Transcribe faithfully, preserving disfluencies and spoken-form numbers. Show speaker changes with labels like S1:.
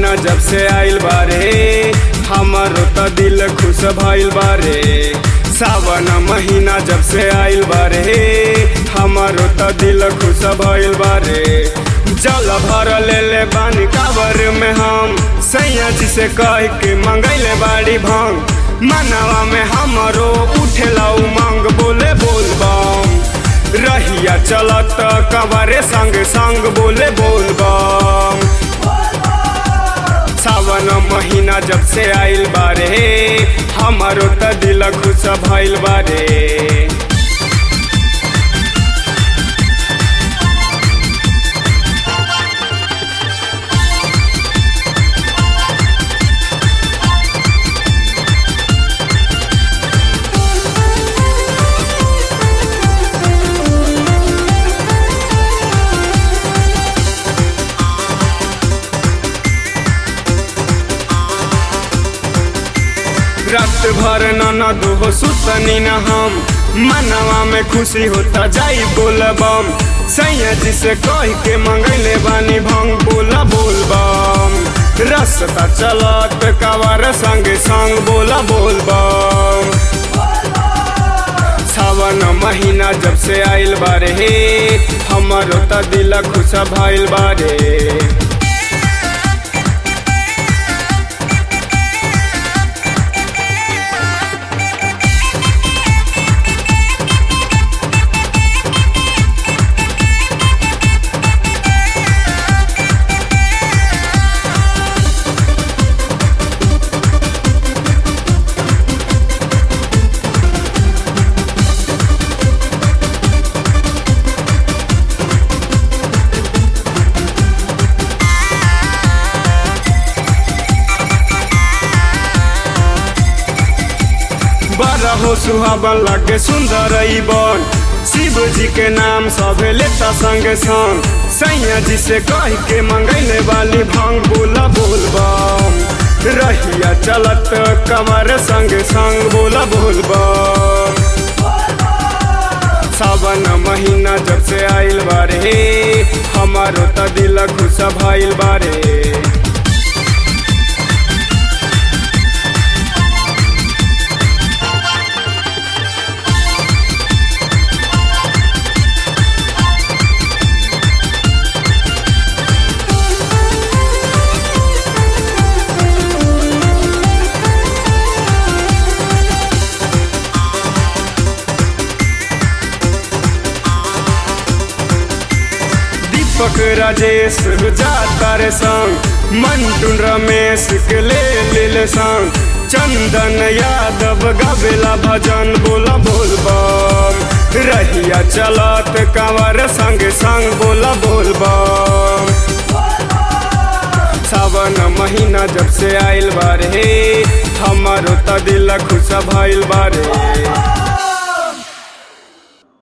S1: महीना जब से आइल बारे हमारो त दिल खुश भइल बारे। सावन महीना जब से आइल बारे हमारो त दिल खुश भइल बारे। जल भर ले ले बानी कावर में हम सैया जी से कह के मंगैले बाड़ी भांग। मनवा में हमारो उठेला उमंग बोले बोल बम। रहिया चलत कवरे संग संग बोले बोल बम। सावन महीना जब से आइल बारे हमारो त दिल खुश भइल बारे। रात भर नाना दो सुतनी न हम मनवा में खुशी होता जाई बोल बम। सैया जी से कह के मंगैले बानी भंग बोला बोल बम। रास्ता चलत कवर संग संग बोला बोल बम। सावन महीना जब से आइल बारे हमारो त दिल खुश भइल बारे। बड़ा हो सुहावन लगे सुंदर बन शिव जी के नाम सभे लेता संग संग। सैया जी से कह के मंगैले वाली भांग बोला बोल बम। रहिया चलत कमर संग संग बोला बोल बम। सावन महीना जब से आइल बारे हमारो त दिल खुश भइल बारे। दीपक राजेश जाता रे संग मंटू रमेश के ले ले संग। चंदन यादव गावेला भजन बोला बोल बम। रहिया चलत कंवर संग संग बोला बोल बम। सावन महीना जब से आइल बारे हमारो त दिल खुश भइल बारे।